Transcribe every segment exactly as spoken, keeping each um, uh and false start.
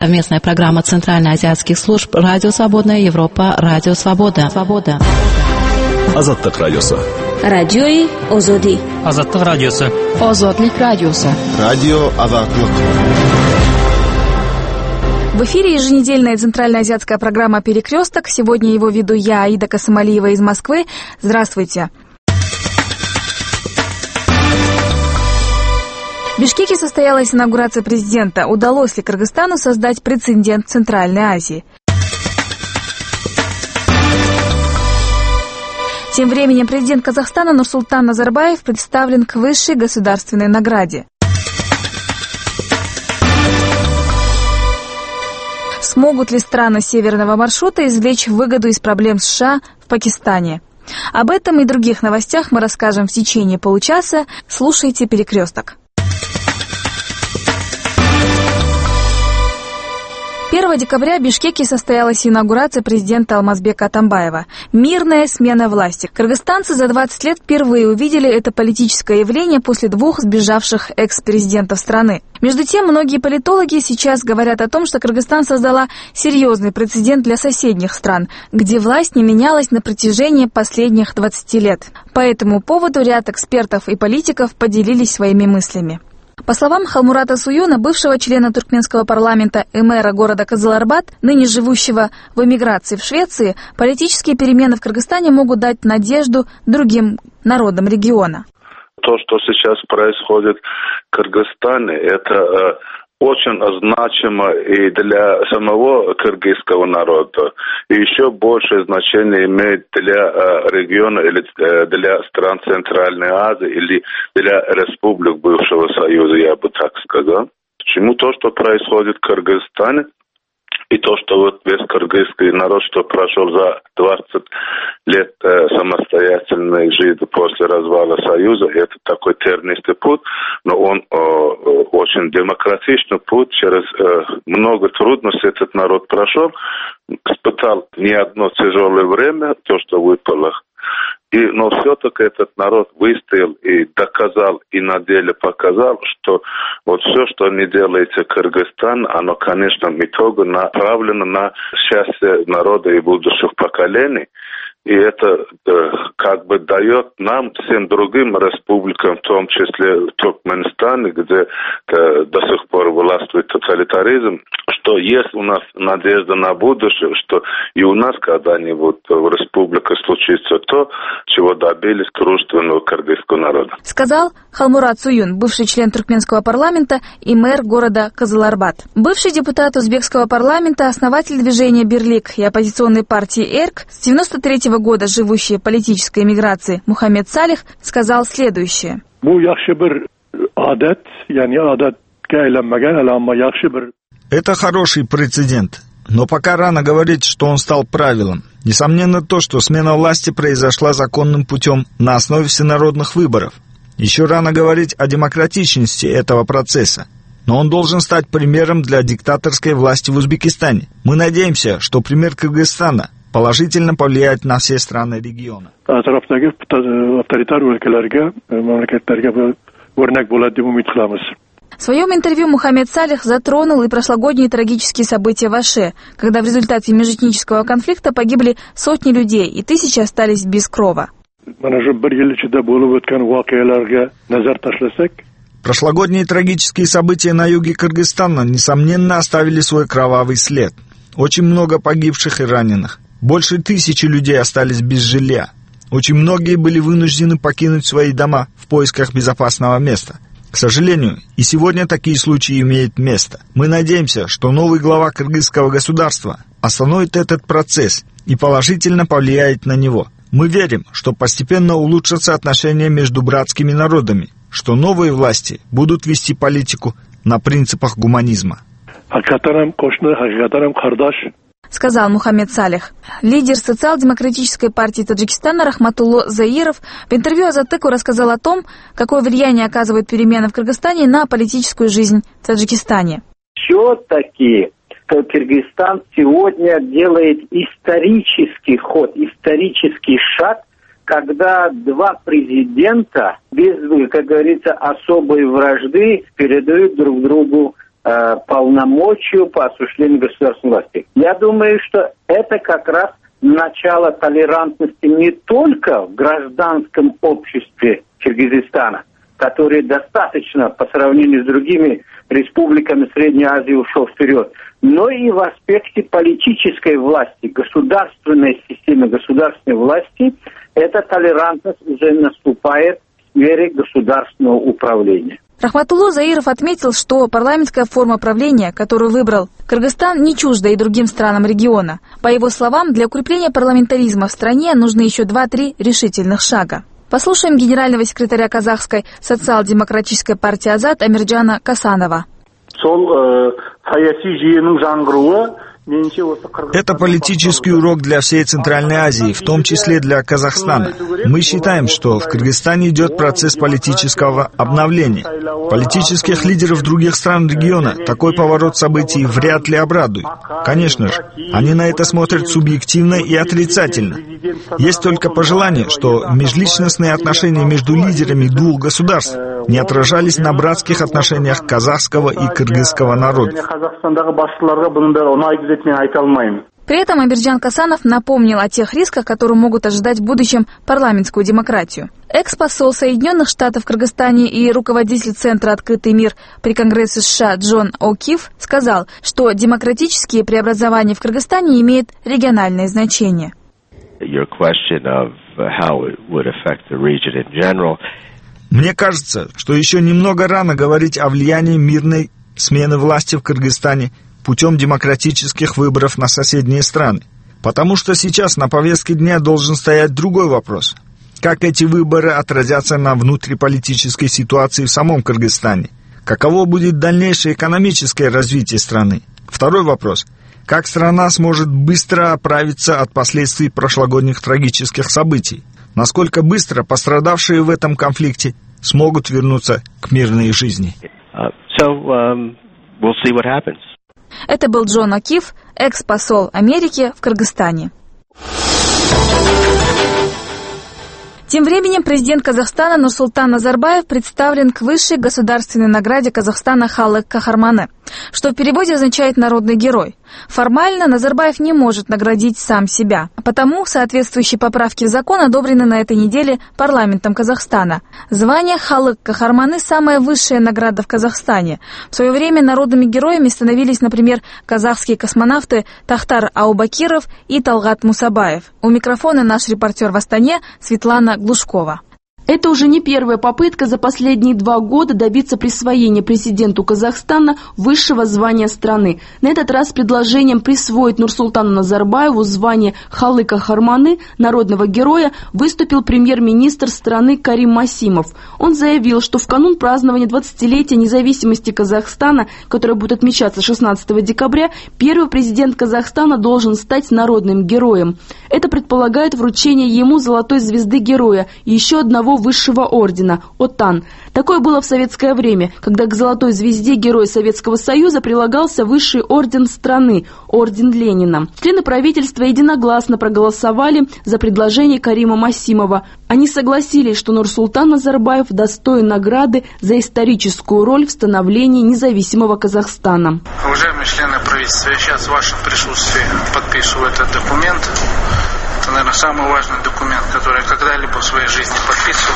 совместная программа центральноазиатских служб «Радио Свободная Европа», «Радио Свобода». Свобода. Азаттык радиосы. Радиои Озоди. Азаттык радиосы. Озодлик радиосы. Радио Азаттык. В эфире еженедельная центральноазиатская программа «Перекресток». Сегодня его веду я, Аида Касымалиева из Москвы. Здравствуйте. В Бишкеке состоялась инаугурация президента. Удалось ли Кыргызстану создать прецедент в Центральной Азии? Тем временем президент Казахстана Нурсултан Назарбаев представлен к высшей государственной награде. Смогут ли страны северного маршрута извлечь выгоду из проблем США в Пакистане? Об этом и других новостях мы расскажем в течение получаса. Слушайте «Перекресток». первого декабря в Бишкеке состоялась инаугурация президента Алмазбека Атамбаева. Мирная смена власти. Кыргызстанцы за двадцать лет впервые увидели это политическое явление после двух сбежавших экс-президентов страны. Между тем, многие политологи сейчас говорят о том, что Кыргызстан создала серьезный прецедент для соседних стран, где власть не менялась на протяжении последних двадцати лет. По этому поводу ряд экспертов и политиков поделились своими мыслями. По словам Халмурата Суюна, бывшего члена туркменского парламента и мэра города Кызыларбат, ныне живущего в эмиграции в Швеции, политические перемены в Кыргызстане могут дать надежду другим народам региона. То, что сейчас происходит в Кыргызстане, это очень значимо и для самого кыргызского народа, и еще большее значение имеет для региона или для стран Центральной Азии или для республик бывшего Союза, я бы так сказал. Почему то, что происходит в Кыргызстане, и то, что вот весь кыргызский народ, что прошел за двадцать лет э, самостоятельной жизни после развала Союза, это такой тернистый путь, но он э, очень демократичный путь, через э, много трудностей этот народ прошел, испытал не одно тяжелое время, то, что выпало. И, но все-таки этот народ выстоял и доказал, и на деле показал, что вот все, что не делается Кыргызстан, оно, конечно, в итоге направлено на счастье народа и будущих поколений. И это э, как бы дает нам, всем другим республикам, в том числе в Туркменистане, где э, до сих пор властвует тоталитаризм, что есть у нас надежда на будущее, что и у нас когда-нибудь в республике случится то, чего добились дружественного кыргызского народа. Сказал Халмурат Суюн, бывший член туркменского парламента и мэр города Кызыларбат. Бывший депутат узбекского парламента, основатель движения «Бирлик» и оппозиционной партии «Эрк», с девяносто третьего года живущий в политической эмиграции Мухаммед Салих, сказал следующее. Это хороший прецедент, но пока рано говорить, что он стал правилом. Несомненно то, что смена власти произошла законным путем на основе всенародных выборов. Еще рано говорить о демократичности этого процесса, но он должен стать примером для диктаторской власти в Узбекистане. Мы надеемся, что пример Кыргызстана положительно повлияет на все страны региона. В своем интервью Мухаммед Салих затронул и прошлогодние трагические события в Аше, когда в результате межэтнического конфликта погибли сотни людей и тысячи остались без крова. Прошлогодние трагические события на юге Кыргызстана, несомненно, оставили свой кровавый след. Очень много погибших и раненых. Больше тысячи людей остались без жилья. Очень многие были вынуждены покинуть свои дома в поисках безопасного места. К сожалению, и сегодня такие случаи имеют место. Мы надеемся, что новый глава кыргызского государства остановит этот процесс и положительно повлияет на него. Мы верим, что постепенно улучшатся отношения между братскими народами, что новые власти будут вести политику на принципах гуманизма. Сказал Мухаммед Салих. Лидер социал-демократической партии Таджикистана Рахматулло Заиров в интервью Азаттыку рассказал о том, какое влияние оказывают перемены в Кыргызстане на политическую жизнь в Таджикистане. Все-таки Кыргызстан сегодня делает исторический ход, исторический шаг, когда два президента без, как говорится, особой вражды передают друг другу э, полномочию по осуществлению государственной власти. Я думаю, что это как раз начало толерантности не только в гражданском обществе Киргизстана, который достаточно по сравнению с другими республиками Средней Азии ушел вперед, но и в аспекте политической власти, государственной системы государственной власти, эта толерантность уже наступает в сфере государственного управления. Рахматулло Заиров отметил, что парламентская форма правления, которую выбрал Кыргызстан, не чужда и другим странам региона. По его словам, для укрепления парламентаризма в стране нужны еще два-три решительных шага. Послушаем генерального секретаря казахской социал-демократической партии «Азат» Амирджана Касанова. Это политический урок для всей Центральной Азии, в том числе для Казахстана. Мы считаем, что в Кыргызстане идет процесс политического обновления. Политических лидеров других стран региона такой поворот событий вряд ли обрадует. Конечно же, они на это смотрят субъективно и отрицательно. Есть только пожелание, что межличностные отношения между лидерами двух государств не отражались на братских отношениях казахского и кыргызского народов. При этом Амирджан Касанов напомнил о тех рисках, которые могут ожидать в будущем парламентскую демократию. Экс-посол Соединенных Штатов в Кыргызстане и руководитель Центра «Открытый мир» при Конгрессе США Джон О'Кифф сказал, что демократические преобразования в Кыргызстане имеют региональное значение. Мне кажется, что еще немного рано говорить о влиянии мирной смены власти в Кыргызстане путем демократических выборов на соседние страны. Потому что сейчас на повестке дня должен стоять другой вопрос. Как эти выборы отразятся на внутриполитической ситуации в самом Кыргызстане? Каково будет дальнейшее экономическое развитие страны? Второй вопрос. Как страна сможет быстро оправиться от последствий прошлогодних трагических событий? Насколько быстро пострадавшие в этом конфликте смогут вернуться к мирной жизни? Uh, so, um, we'll see what happens. Это был Джон О'Кифф, экс-посол Америки в Кыргызстане. Тем временем президент Казахстана Нурсултан Назарбаев представлен к высшей государственной награде Казахстана «Халык Кахарманы», что в переводе означает «народный герой». Формально Назарбаев не может наградить сам себя, потому соответствующие поправки в закон одобрены на этой неделе парламентом Казахстана. Звание «Халык Кахарманы» – самая высшая награда в Казахстане. В свое время народными героями становились, например, казахские космонавты Тахтар Аубакиров и Талгат Мусабаев. У микрофона наш репортер в Астане Светлана Глушкова. Это уже не первая попытка за последние два года добиться присвоения президенту Казахстана высшего звания страны. На этот раз с предложением присвоить Нурсултану Назарбаеву звание Халыка Кахарманы, народного героя, выступил премьер-министр страны Карим Масимов. Он заявил, что в канун празднования двадцатилетия независимости Казахстана, которое будет отмечаться шестнадцатого декабря, первый президент Казахстана должен стать народным героем. Это предполагает вручение ему золотой звезды героя и еще одного высшего ордена – ОТАН. Такое было в советское время, когда к золотой звезде Героя Советского Союза прилагался высший орден страны – орден Ленина. Члены правительства единогласно проголосовали за предложение Карима Масимова. Они согласились, что Нурсултан Назарбаев достоин награды за историческую роль в становлении независимого Казахстана. Уважаемые члены правительства, я сейчас в вашем присутствии подписываю этот документ. Это, наверное, самый важный документ, который я когда-либо в своей жизни подписывал.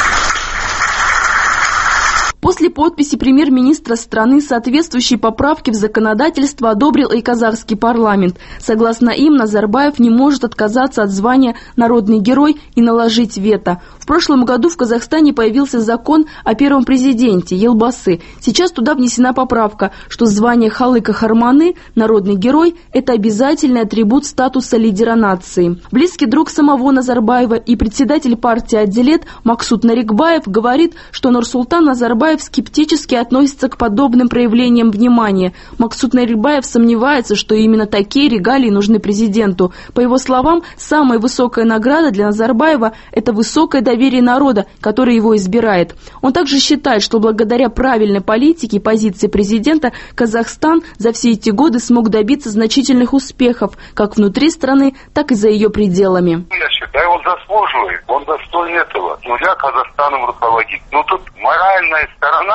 После подписи премьер-министра страны соответствующие поправки в законодательство одобрил и казахский парламент. Согласно им, Назарбаев не может отказаться от звания «народный герой» и наложить вето. В прошлом году в Казахстане появился закон о первом президенте Елбасы. Сейчас туда внесена поправка, что звание Халыка Кахарманы, народный герой, это обязательный атрибут статуса лидера нации. Близкий друг самого Назарбаева и председатель партии «Адилет» Максут Нарикбаев говорит, что Нурсултан Назарбаев скептически относится к подобным проявлениям внимания. Максут Нарикбаев сомневается, что именно такие регалии нужны президенту. По его словам, самая высокая награда для Назарбаева – это высокое доверие народа, который его избирает. Он также считает, что благодаря правильной политике и позиции президента Казахстан за все эти годы смог добиться значительных успехов как внутри страны, так и за ее пределами. Я считаю, он заслуживает, он достоин этого. Нельзя Казахстаном руководить. Но тут моральная сторона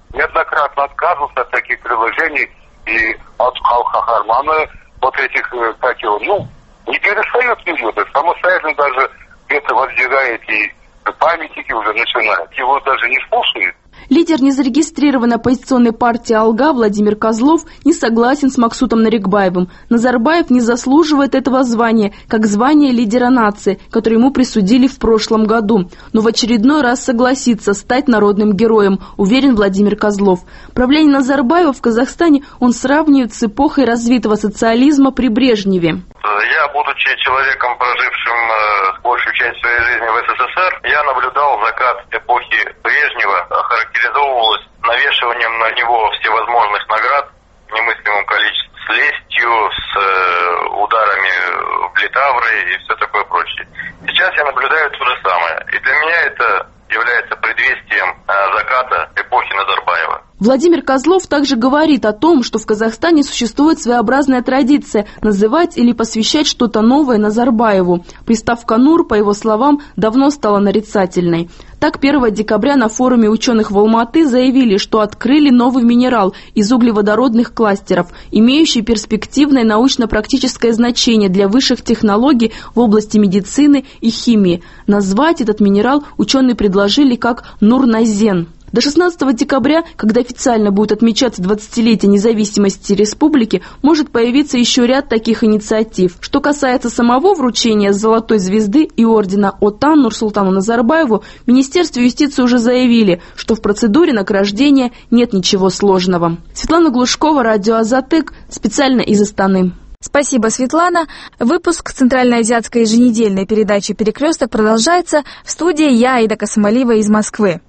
неоднократно отказывался от таких предложений и от Халхахармана, вот этих, как его, ну, не перестает видео, самостоятельно даже где-то воздвигает и памятники уже начинает, его даже не слушает. Лидер незарегистрированной оппозиционной партии «Алга» Владимир Козлов не согласен с Максутом Нарикбаевым. Назарбаев не заслуживает этого звания, как звание лидера нации, которое ему присудили в прошлом году. Но в очередной раз согласится стать народным героем, уверен Владимир Козлов. Правление Назарбаева в Казахстане он сравнивает с эпохой развитого социализма при Брежневе. Я, будучи человеком, прожившим э, большую часть своей жизни в СССР, я наблюдал закат эпохи Брежнева, характеризовывалось навешиванием на него всевозможных наград в немыслимом количестве, с лестью, с э, ударами в литавры и все такое прочее. Сейчас я наблюдаю то же самое. И для меня это является предвестием э, заката эпохи Назарбаева. Владимир Козлов также говорит о том, что в Казахстане существует своеобразная традиция называть или посвящать что-то новое Назарбаеву. Приставка «Нур», по его словам, давно стала нарицательной. Так, первого декабря на форуме ученых в Алматы заявили, что открыли новый минерал из углеводородных кластеров, имеющий перспективное научно-практическое значение для высших технологий в области медицины и химии. Назвать этот минерал ученые предложили как «Нур-Назен». До шестнадцатого декабря, когда официально будет отмечаться двадцатилетие независимости республики, может появиться еще ряд таких инициатив. Что касается самого вручения золотой звезды и ордена ОТАН Нурсултану Назарбаеву, в Министерстве юстиции уже заявили, что в процедуре награждения нет ничего сложного. Светлана Глушкова, радио «Азатык», специально из Астаны. Спасибо, Светлана. Выпуск центральноазиатской еженедельной передачи «Перекресток» продолжается. В студии я, Аида Касымалиева из Москвы.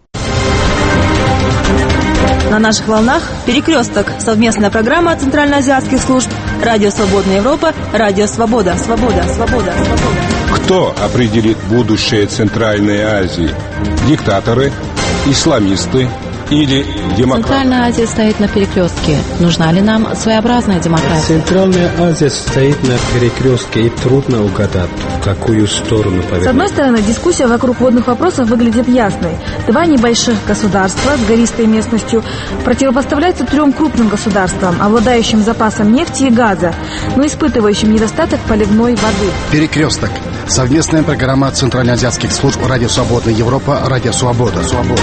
На наших волнах «Перекресток» — совместная программа центральноазиатских служб «Радио Свободная Европа», «Радио Свобода». Свобода, свобода, свобода. Кто определит будущее Центральной Азии? Диктаторы, исламисты или демократы? Центральная Азия стоит на перекрестке. Нужна ли нам своеобразная демократия? Центральная Азия стоит на перекрестке, и трудно угадать, в какую сторону повернуть. С одной стороны, дискуссия вокруг водных вопросов выглядит ясной. Два небольших государства с гористой местностью противопоставляются трем крупным государствам, обладающим запасом нефти и газа, но испытывающим недостаток поливной воды. Перекресток. Совместная программа центральноазиатских служб «Радио Свободная Европа», «Радио Свобода». Свобода.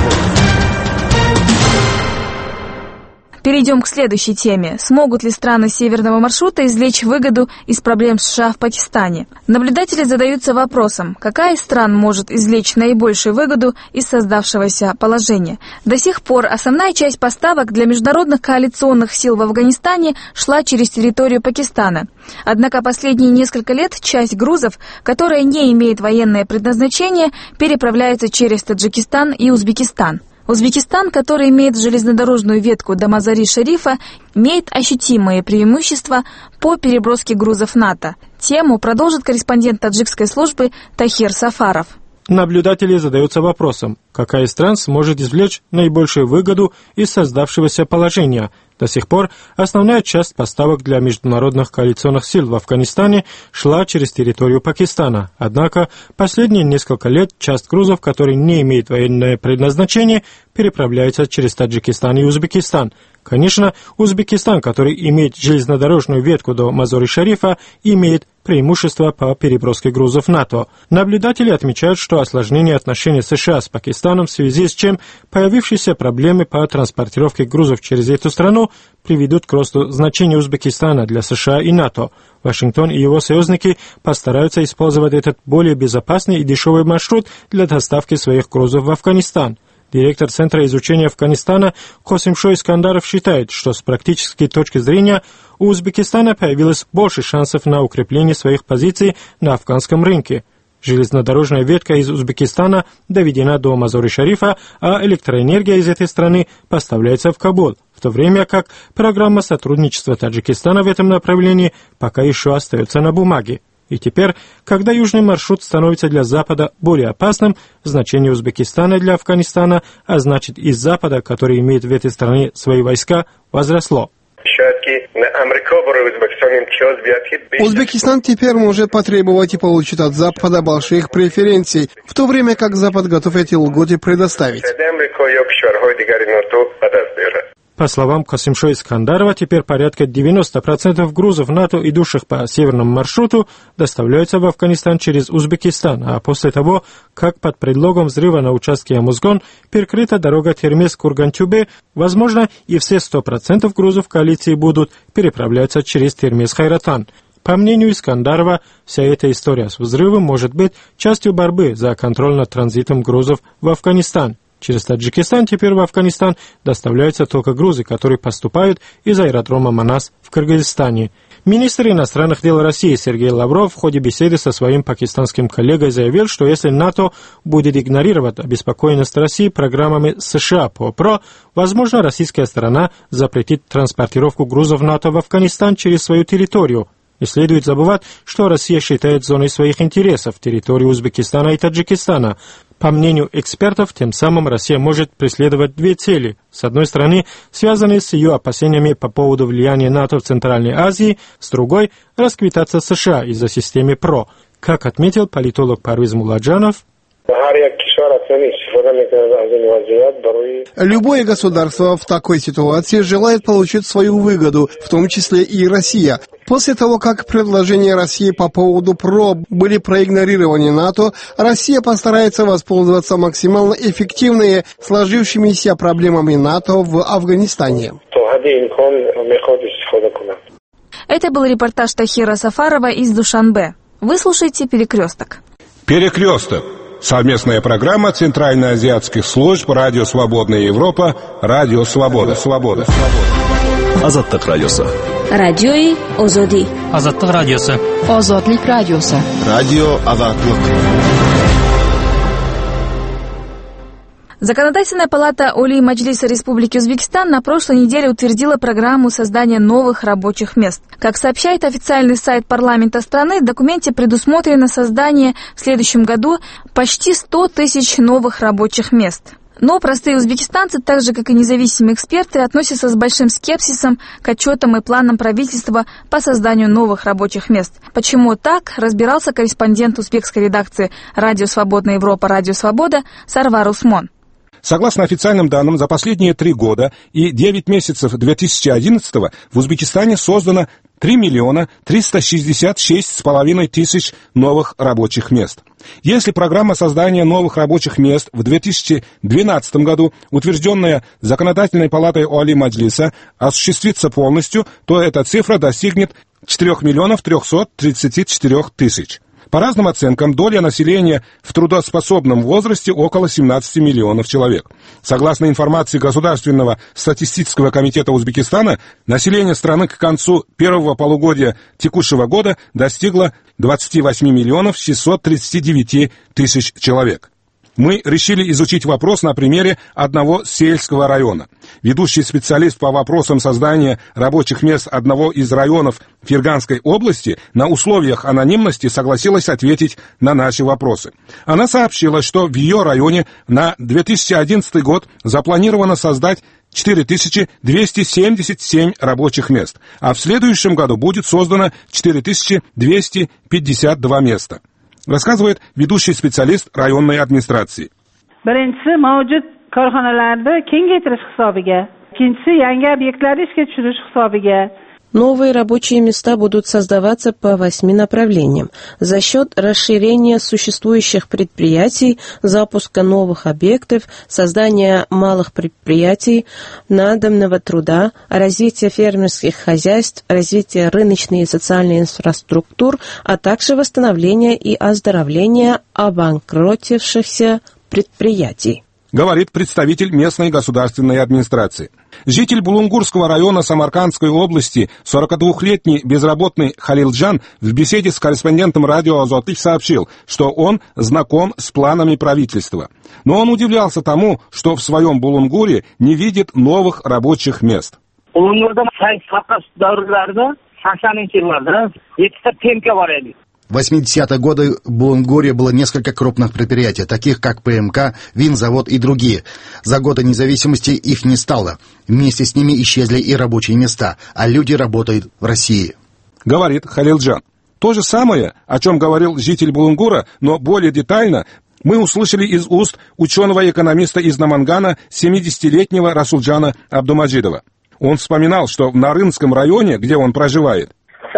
Перейдем к следующей теме. Смогут ли страны северного маршрута извлечь выгоду из проблем США в Пакистане? Наблюдатели задаются вопросом, какая из стран может извлечь наибольшую выгоду из создавшегося положения. До сих пор основная часть поставок для международных коалиционных сил в Афганистане шла через территорию Пакистана. Однако последние несколько лет часть грузов, которая не имеет военное предназначение, переправляется через Таджикистан и Узбекистан. Узбекистан, который имеет железнодорожную ветку до Мазари-Шарифа, имеет ощутимые преимущества по переброске грузов НАТО. Тему продолжит корреспондент таджикской службы Тахир Сафаров. Наблюдатели задаются вопросом, какая из стран сможет извлечь наибольшую выгоду из создавшегося положения. До сих пор основная часть поставок для международных коалиционных сил в Афганистане шла через территорию Пакистана. Однако последние несколько лет часть грузов, которые не имеют военное предназначение, переправляется через Таджикистан и Узбекистан. Конечно, Узбекистан, который имеет железнодорожную ветку до Мазари-Шарифа, имеет преимущество по переброске грузов НАТО. Наблюдатели отмечают, что осложнение отношений США с Пакистаном в связи с чем появившиеся проблемы по транспортировке грузов через эту страну приведут к росту значения Узбекистана для США и НАТО. Вашингтон и его союзники постараются использовать этот более безопасный и дешевый маршрут для доставки своих грузов в Афганистан. Директор Центра изучения Афганистана Косимшо Искандаров считает, что с практической точки зрения у Узбекистана появилось больше шансов на укрепление своих позиций на афганском рынке. Железнодорожная ветка из Узбекистана доведена до Мазари-Шарифа, а электроэнергия из этой страны поставляется в Кабул, в то время как программа сотрудничества Таджикистана в этом направлении пока еще остается на бумаге. И теперь, когда южный маршрут становится для Запада более опасным, значение Узбекистана для Афганистана, а значит и Запада, который имеет в этой стране свои войска, возросло. Узбекистан теперь может потребовать и получить от Запада больших преференций, в то время как Запад готов эти льготы предоставить. По словам Касимшо Искандарова, теперь порядка девяносто процентов грузов НАТО, идущих по северному маршруту, доставляются в Афганистан через Узбекистан, а после того, как под предлогом взрыва на участке Амузгон перекрыта дорога Термез-Курган-Тюбе, возможно, и все сто процентов грузов коалиции будут переправляться через Термез-Хайратан. По мнению Искандарова, вся эта история с взрывом может быть частью борьбы за контроль над транзитом грузов в Афганистан. Через Таджикистан теперь в Афганистан доставляются только грузы, которые поступают из аэродрома Манас в Кыргызстане. Министр иностранных дел России Сергей Лавров в ходе беседы со своим пакистанским коллегой заявил, что если НАТО будет игнорировать обеспокоенность России программами США по ПРО, возможно, российская сторона запретит транспортировку грузов НАТО в Афганистан через свою территорию. Не следует забывать, что Россия считает зоной своих интересов территорию Узбекистана и Таджикистана. По мнению экспертов, тем самым Россия может преследовать две цели. С одной стороны, связанные с ее опасениями по поводу влияния НАТО в Центральной Азии, с другой – расквитаться с США из-за системы ПРО. Как отметил политолог Парвиз Муладжанов, любое государство в такой ситуации желает получить свою выгоду, в том числе и Россия. После того, как предложения России по поводу ПРО были проигнорированы НАТО, Россия постарается воспользоваться максимально эффективными сложившимися проблемами НАТО в Афганистане. Это был репортаж Тахира Сафарова из Душанбе. Вы слушаете «Перекресток». «Перекресток». Совместная программа Центральноазиатских служб «Радио Свободная Европа», «Радио Свобода». Свобода. Азаттык радиосы. Радиои Озоди. Азаттык радиосы. Озодлик радиосы. Радио Азаттык. Законодательная палата Олий Маджлиса Республики Узбекистан на прошлой неделе утвердила программу создания новых рабочих мест. Как сообщает официальный сайт парламента страны, в документе предусмотрено создание в следующем году почти сто тысяч новых рабочих мест. Но простые узбекистанцы, так же как и независимые эксперты, относятся с большим скепсисом к отчетам и планам правительства по созданию новых рабочих мест. Почему так, разбирался корреспондент узбекской редакции «Радио Свободная Европа», «Радио Свобода» Сарвар Усмон. Согласно официальным данным, за последние три года и девять месяцев две тысячи одиннадцатого в Узбекистане создано три миллиона триста шестьдесят шесть с половиной тысяч новых рабочих мест. Если программа создания новых рабочих мест в две тысячи двенадцатом году, утвержденная Законодательной палатой Олий Маджлиса, осуществится полностью, то эта цифра достигнет четырех миллионов трехсот тридцати четырёх тысяч. По разным оценкам, доля населения в трудоспособном возрасте около семнадцати миллионов человек. Согласно информации Государственного статистического комитета Узбекистана, население страны к концу первого полугодия текущего года достигло двадцати восьми миллионов шестисот тридцати девяти тысяч человек. Мы решили изучить вопрос на примере одного сельского района. Ведущий специалист по вопросам создания рабочих мест одного из районов Ферганской области на условиях анонимности согласилась ответить на наши вопросы. Она сообщила, что в ее районе на две тысячи одиннадцатый год запланировано создать четыре тысячи двести семьдесят семь рабочих мест, а в следующем году будет создано четыре тысячи двести пятьдесят два места. Рассказывает ведущий специалист районной администрации. Birinchisi mavjud korxonalarni kengaytirish hisobiga, ikkinchisi yangi obyektlarni ishga tushirish hisobiga. Новые рабочие места будут создаваться по восьми направлениям за счет расширения существующих предприятий, запуска новых объектов, создания малых предприятий, надомного труда, развития фермерских хозяйств, развития рыночной и социальной инфраструктур, а также восстановления и оздоровления обанкротившихся предприятий, говорит представитель местной государственной администрации. Житель Булунгурского района Самаркандской области, сорокадвухлетний безработный Халилджан, в беседе с корреспондентом радио «Азотлик» сообщил, что он знаком с планами правительства. Но он удивлялся тому, что в своем Булунгуре не видит новых рабочих мест. В восьмидесятые годы в Булунгуре было несколько крупных предприятий, таких как ПМК, Винзавод и другие. За годы независимости их не стало. Вместе с ними исчезли и рабочие места, а люди работают в России. Говорит Халилджан. То же самое, о чем говорил житель Булунгура, но более детально, мы услышали из уст ученого-экономиста из Намангана, семидесятилетнего Расулджана Абдумаджидова. Он вспоминал, что в Нарынском районе, где он проживает,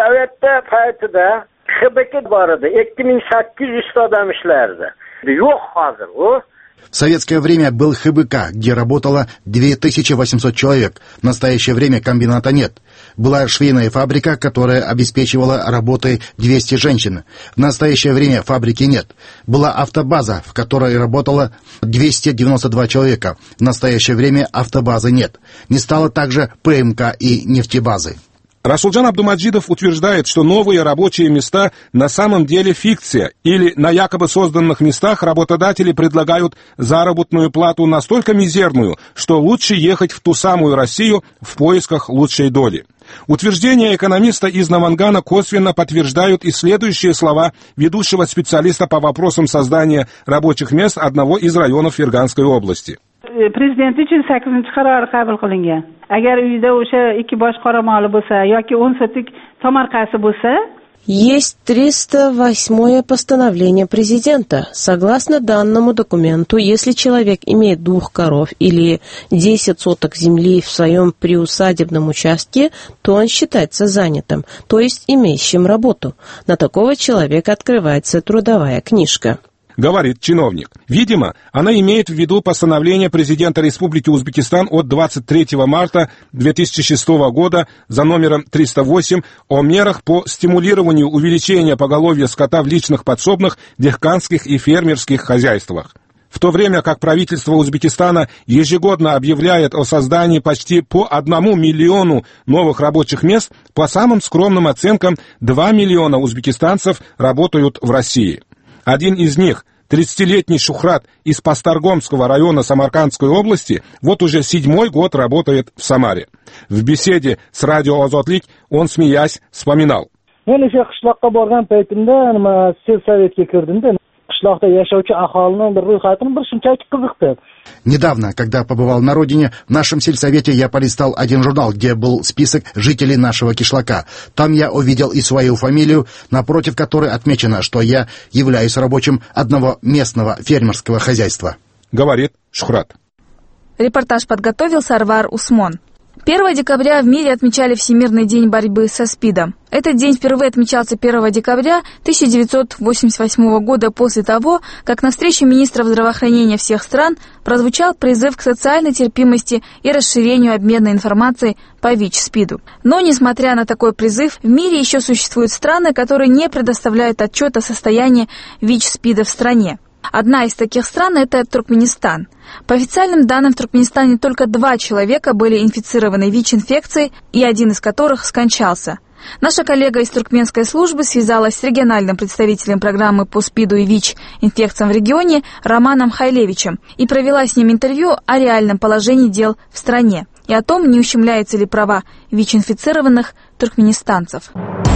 в советское время был ХБК, где работало две тысячи восемьсот человек. В настоящее время комбината нет. Была швейная фабрика, которая обеспечивала работой двести женщин. В настоящее время фабрики нет. Была автобаза, в которой работало двести девяносто два человека. В настоящее время автобазы нет. Не стало также ПМК и нефтебазы. Расулджан Абдумаджидов утверждает, что новые рабочие места на самом деле фикция, или на якобы созданных местах работодатели предлагают заработную плату настолько мизерную, что лучше ехать в ту самую Россию в поисках лучшей доли. Утверждения экономиста из Намангана косвенно подтверждают и следующие слова ведущего специалиста по вопросам создания рабочих мест одного из районов Ферганской области. Prezident uchun sakkizinchi qarori qabul qilingan. Agar uyda o'sha ikki bosh qoramoli bo'lsa yoki o'n sotik tomorqasi bo'lsa, есть триста восьмое постановление президента. Согласно данному документу, если человек имеет двух коров или десять соток земли в своем приусадебном участке, то он считается занятым, то есть имеющим работу. На такого человека открывается трудовая книжка. Говорит чиновник. Видимо, она имеет в виду постановление президента Республики Узбекистан от двадцать третьего марта две тысячи шестого года за номером триста восемь о мерах по стимулированию увеличения поголовья скота в личных подсобных, дехканских и фермерских хозяйствах. В то время как правительство Узбекистана ежегодно объявляет о создании почти по одному миллиону новых рабочих мест, по самым скромным оценкам два миллиона узбекистанцев работают в России. Один из них, тридцатилетний Шухрат из Пастаргомского района Самаркандской области, вот уже седьмой год работает в Самаре. В беседе с радио Озотлик он, смеясь, вспоминал. Недавно, когда побывал на родине, в нашем сельсовете я полистал один журнал, где был список жителей нашего кишлака. Там я увидел и свою фамилию, напротив которой отмечено, что я являюсь рабочим одного местного фермерского хозяйства. Говорит Шухрат. Репортаж подготовил Сарвар Усмон. первого декабря в мире отмечали Всемирный день борьбы со СПИДом. Этот день впервые отмечался первого декабря тысяча девятьсот восемьдесят восьмого года после того, как на встрече министров здравоохранения всех стран прозвучал призыв к социальной терпимости и расширению обмена информацией по ВИЧ-СПИДу. Но, несмотря на такой призыв, в мире еще существуют страны, которые не предоставляют отчет о состоянии ВИЧ-СПИДа в стране. Одна из таких стран – это Туркменистан. По официальным данным, в Туркменистане только два человека были инфицированы ВИЧ-инфекцией, и один из которых скончался. Наша коллега из туркменской службы связалась с региональным представителем программы по СПИДу и ВИЧ-инфекциям в регионе Романом Хайлевичем и провела с ним интервью о реальном положении дел в стране и о том, не ущемляются ли права ВИЧ-инфицированных туркменистанцев.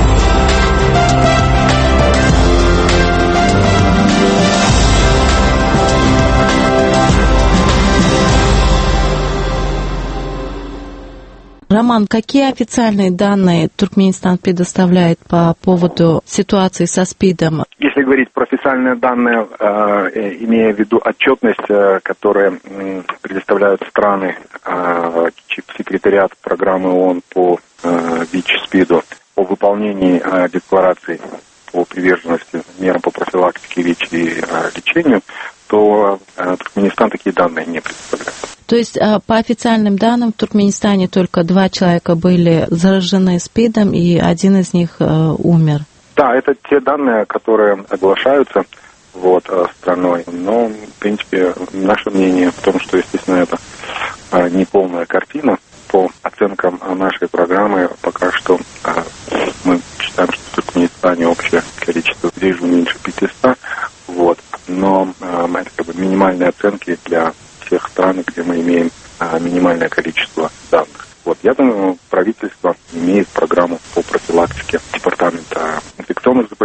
Роман, какие официальные данные Туркменистан предоставляет по поводу ситуации со СПИДом? Если говорить про официальные данные, э, имея в виду отчетность, э, которую э, предоставляют страны, э, секретариат программы ООН по э, ВИЧ-СПИДу, по выполнению э, деклараций по приверженности мерам по профилактике ВИЧ и э, лечению, то э, Туркменистан такие данные не предоставляет. То есть, по официальным данным, в Туркменистане только два человека были заражены СПИДом, и один из них э, умер. Да, это те данные, которые оглашаются вот, страной. Но, в принципе, наше мнение в том, что, естественно, это э, не полная картина. По оценкам нашей программы, пока что э, мы считаем, что в Туркменистане общее количество ближе меньше пятисот. Вот. Но э, это как бы минимальные оценки для тех стран, где мы имеем а, минимальное количество данных. Вот, я думаю, правительство имеет программу по профилактике департамента инфекционных заболеваний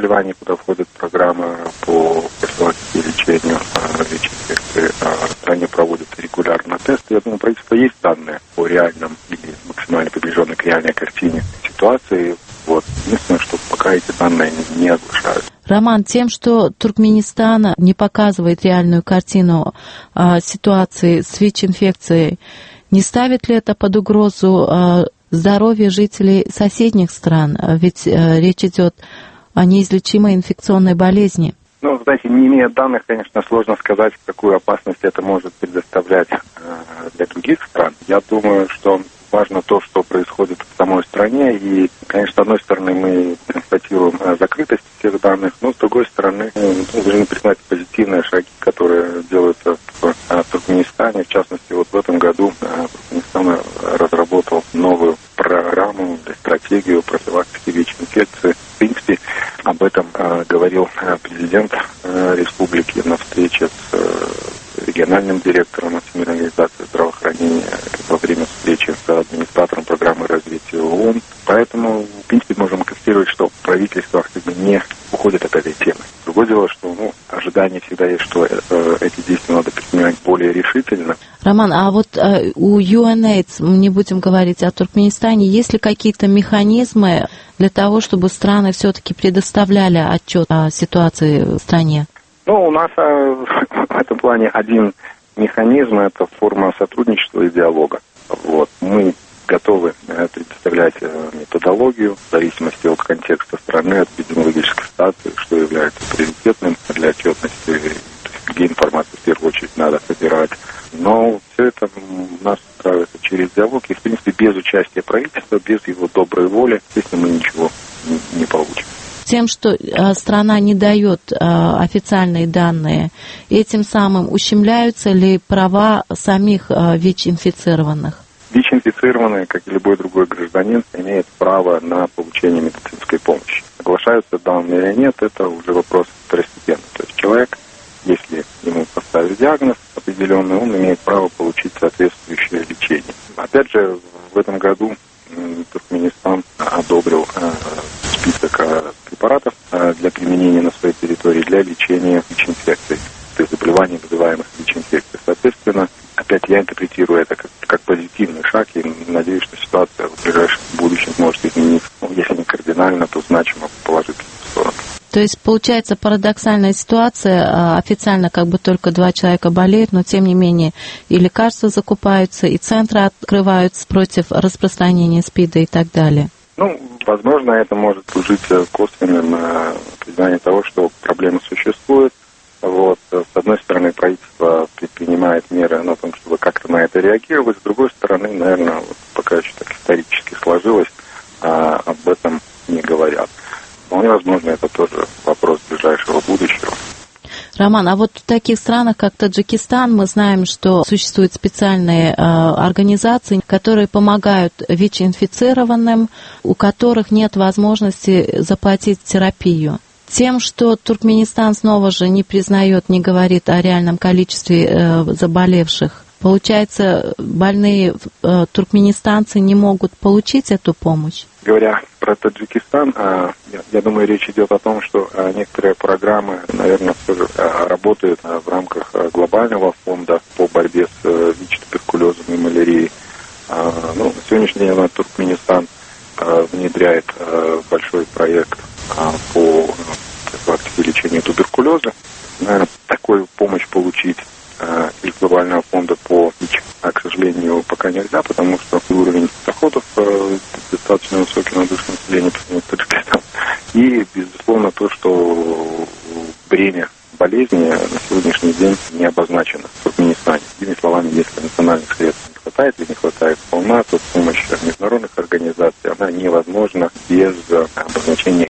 заболеваний, куда входит программа по профилактике и лечению ВИЧ-инфекции. В стране проводят регулярно тесты. Я думаю, у правительства есть данные по реальном или максимально приближенной к реальной картине ситуации. Вот. Единственное, что пока эти данные не, не оглашают. Роман, тем, что Туркменистан не показывает реальную картину а, ситуации с ВИЧ-инфекцией, не ставит ли это под угрозу а, здоровье жителей соседних стран? Ведь а, речь идет о неизлечимой инфекционной болезни. Ну, знаете, не имея данных, конечно, сложно сказать, какую опасность это может предоставлять э, для других стран. Я думаю, что важно то, что происходит в самой стране. И, конечно, с одной стороны, мы констатируем э, закрытость всех данных, но с другой стороны, мы должны признать позитивные шаги, которые делаются в э, Туркменистане. В частности, вот в этом году э, Туркменистан разработал новую программу, стратегию профилактики ВИЧ-инфекции. В принципе, об этом э, говорил э, президент э, республики на встрече с э, региональным директором Всемирной организации здравоохранения во время встречи с администратором программы развития ООН. Поэтому, в принципе, можем констатировать, что правительство не уходит от этой темы. Другое дело, что ну, ожидание всегда есть, что э, эти действия надо предпринимать более решительно. Роман, а вот э, у ю эн эйдс, мы не будем говорить о Туркменистане, есть ли какие-то механизмы для того, чтобы страны все-таки предоставляли отчет о ситуации в стране? Ну, у нас э, в этом плане один механизм – это форма сотрудничества и диалога. Вот. Мы готовы э, предоставлять э, методологию в зависимости от контекста страны, от эпидемиологической ситуации, что является приоритетным для отчетности, где информацию в первую очередь надо собирать. Но все это у нас устраивается через диалог, и, в принципе, без участия правительства, без его доброй воли, естественно, мы ничего не, не получим. Тем, что э, страна не дает э, официальные данные, этим самым ущемляются ли права самих э, ВИЧ-инфицированных? ВИЧ-инфицированные, как и любой другой гражданин, имеет право на получение медицинской помощи. Соглашаются данные или нет, это уже вопрос второстепенный. То есть человек, если ему поставили диагноз определенный, он имеет право получить соответствующее лечение. Опять же, в этом году Туркменистан одобрил э, список э, препаратов э, для применения на своей территории для лечения ВИЧ-инфекций, то есть заболеваний, вызываемых ВИЧ-инфекцией. Соответственно, опять я интерпретирую это как, как позитивный шаг и надеюсь, что ситуация в ближайшем будущем может измениться. Ну, если не кардинально, то значимо в положительную сторону. То есть получается парадоксальная ситуация, официально как бы только два человека болеют, но тем не менее и лекарства закупаются, и центры открываются против распространения СПИДа и так далее. Ну, возможно, это может служить косвенным э, признанием того, что проблема существует. Вот. С одной стороны, правительство предпринимает меры на том, чтобы как-то на это реагировать. С другой стороны, наверное, вот пока еще так исторически сложилось, а об этом не говорят. Вполне возможно, это тоже вопрос ближайшего будущего. Роман, а вот в таких странах, как Таджикистан, мы знаем, что существуют специальные э, организации, которые помогают ВИЧ-инфицированным, у которых нет возможности заплатить терапию. Тем, что Туркменистан снова же не признает, не говорит о реальном количестве э, заболевших, получается, больные э, туркменистанцы не могут получить эту помощь? Говоря про Таджикистан, я, я думаю, речь идет о том, что некоторые программы, наверное, все же работают в рамках глобального фонда по борьбе с ВИЧ, туберкулезом и малярией. Ну, на сегодняшний день Туркменистан внедряет большой проект по профилактике и лечению туберкулеза. Наверное, такую помощь получить из глобального фонда по ВИЧ, а, к сожалению, пока нельзя, потому что уровень доходов э, достаточно высокий на душу населения по сравнению с Таджикистаном. И, безусловно, то, что бремя болезни на сегодняшний день не обозначено в Туркменистане. Другими словами, если национальных средств не хватает или не хватает полна, то помощь международных организаций, она невозможна без обозначения